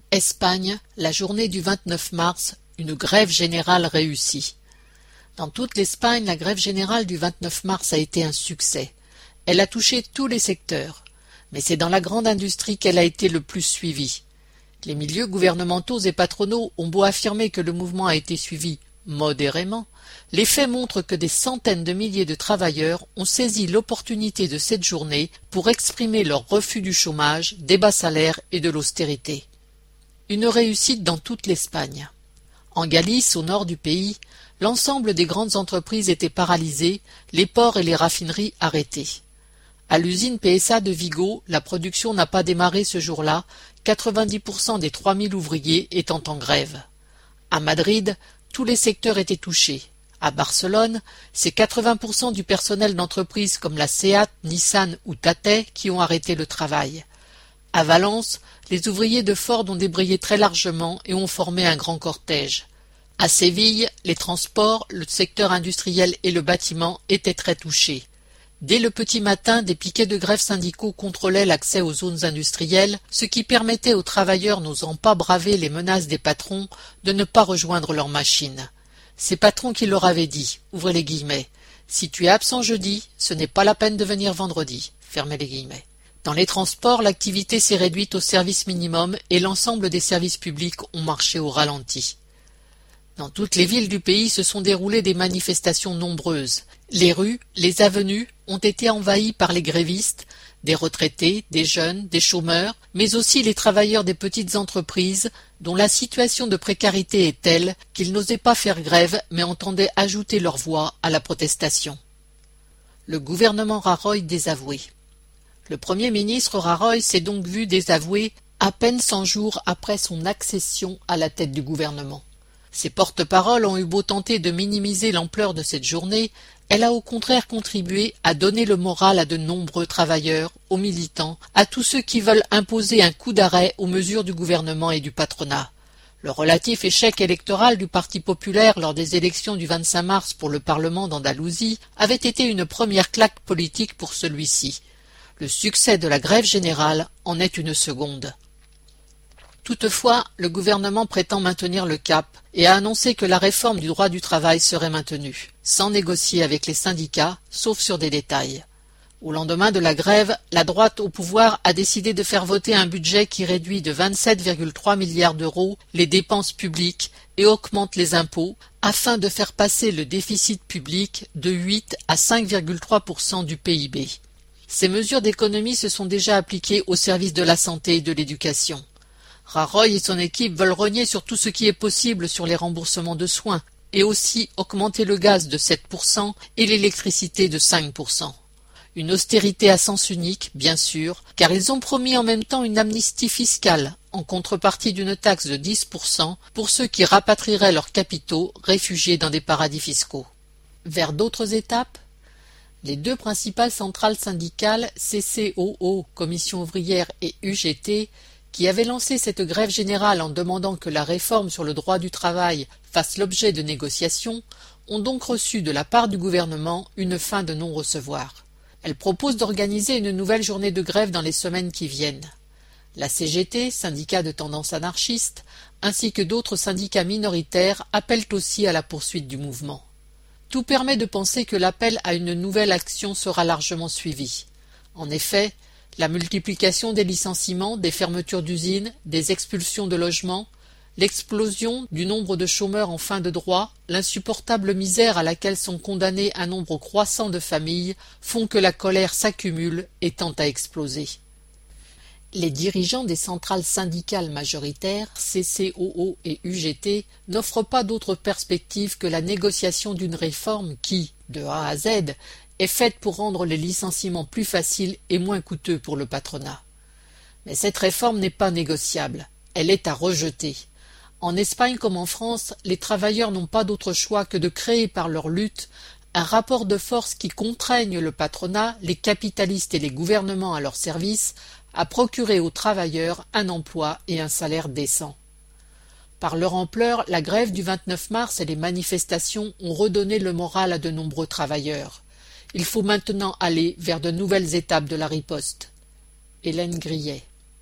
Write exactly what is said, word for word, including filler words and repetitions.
Espagne, la journée du vingt-neuf mars, une grève générale réussie. Dans toute l'Espagne, la grève générale du vingt-neuf mars a été un succès. Elle a touché tous les secteurs, mais c'est dans la grande industrie qu'elle a été le plus suivie. Les milieux gouvernementaux et patronaux ont beau affirmer que le mouvement a été suivi modérément, les faits montrent que des centaines de milliers de travailleurs ont saisi l'opportunité de cette journée pour exprimer leur refus du chômage, des bas salaires et de l'austérité. Une réussite dans toute l'Espagne. En Galice, au nord du pays, l'ensemble des grandes entreprises étaient paralysées, les ports et les raffineries arrêtés. À l'usine P S A de Vigo, la production n'a pas démarré ce jour-là, quatre-vingt-dix pour cent des trois mille ouvriers étant en grève. À Madrid, tous les secteurs étaient touchés. À Barcelone, c'est quatre-vingts pour cent du personnel d'entreprises comme la SEAT, Nissan ou Tate qui ont arrêté le travail. À Valence, les ouvriers de Ford ont débrayé très largement et ont formé un grand cortège. À Séville, les transports, le secteur industriel et le bâtiment étaient très touchés. Dès le petit matin, des piquets de grève syndicaux contrôlaient l'accès aux zones industrielles, ce qui permettait aux travailleurs n'osant pas braver les menaces des patrons de ne pas rejoindre leurs machines. Ces patrons qui leur avaient dit, ouvrez les guillemets, « Si tu es absent jeudi, ce n'est pas la peine de venir vendredi », fermez les guillemets. Dans les transports, l'activité s'est réduite au service minimum et l'ensemble des services publics ont marché au ralenti. Dans toutes les villes du pays se sont déroulées des manifestations nombreuses. Les rues, les avenues ont été envahies par les grévistes, des retraités, des jeunes, des chômeurs, mais aussi les travailleurs des petites entreprises dont la situation de précarité est telle qu'ils n'osaient pas faire grève mais entendaient ajouter leur voix à la protestation. Le gouvernement Rajoy désavoué. Le Premier ministre Rajoy s'est donc vu désavoué à peine cent jours après son accession à la tête du gouvernement. Ses porte-paroles ont eu beau tenter de minimiser l'ampleur de cette journée, elle a au contraire contribué à donner le moral à de nombreux travailleurs, aux militants, à tous ceux qui veulent imposer un coup d'arrêt aux mesures du gouvernement et du patronat. Le relatif échec électoral du Parti populaire lors des élections du vingt-cinq mars pour le Parlement d'Andalousie avait été une première claque politique pour celui-ci. Le succès de la grève générale en est une seconde. Toutefois, le gouvernement prétend maintenir le cap et a annoncé que la réforme du droit du travail serait maintenue, sans négocier avec les syndicats, sauf sur des détails. Au lendemain de la grève, la droite au pouvoir a décidé de faire voter un budget qui réduit de vingt-sept virgule trois milliards d'euros les dépenses publiques et augmente les impôts, afin de faire passer le déficit public de huit à cinq virgule trois pour cent du P I B. Ces mesures d'économie se sont déjà appliquées au service de la santé et de l'éducation. Rajoy et son équipe veulent rogner sur tout ce qui est possible sur les remboursements de soins et aussi augmenter le gaz de sept pour cent et l'électricité de cinq pour cent. Une austérité à sens unique, bien sûr, car ils ont promis en même temps une amnistie fiscale en contrepartie d'une taxe de dix pour cent pour ceux qui rapatrieraient leurs capitaux réfugiés dans des paradis fiscaux. Vers d'autres étapes, les deux principales centrales syndicales, C C O O, Commission ouvrière et U G T, qui avaient lancé cette grève générale en demandant que la réforme sur le droit du travail fasse l'objet de négociations, ont donc reçu de la part du gouvernement une fin de non-recevoir. Elles proposent d'organiser une nouvelle journée de grève dans les semaines qui viennent. La C G T, syndicat de tendance anarchiste, ainsi que d'autres syndicats minoritaires appellent aussi à la poursuite du mouvement. Tout permet de penser que l'appel à une nouvelle action sera largement suivi. En effet, la multiplication des licenciements, des fermetures d'usines, des expulsions de logements, l'explosion du nombre de chômeurs en fin de droit, l'insupportable misère à laquelle sont condamnés un nombre croissant de familles font que la colère s'accumule et tend à exploser. Les dirigeants des centrales syndicales majoritaires, C C O O et U G T, n'offrent pas d'autre perspective que la négociation d'une réforme qui, de A à Z, est faite pour rendre les licenciements plus faciles et moins coûteux pour le patronat. Mais cette réforme n'est pas négociable, elle est à rejeter. En Espagne comme en France, les travailleurs n'ont pas d'autre choix que de créer par leur lutte un rapport de force qui contraigne le patronat, les capitalistes et les gouvernements à leur service à procurer aux travailleurs un emploi et un salaire décents. Par leur ampleur, la grève du vingt-neuf mars et les manifestations ont redonné le moral à de nombreux travailleurs. Il faut maintenant aller vers de nouvelles étapes de la riposte. Hélène Grillet.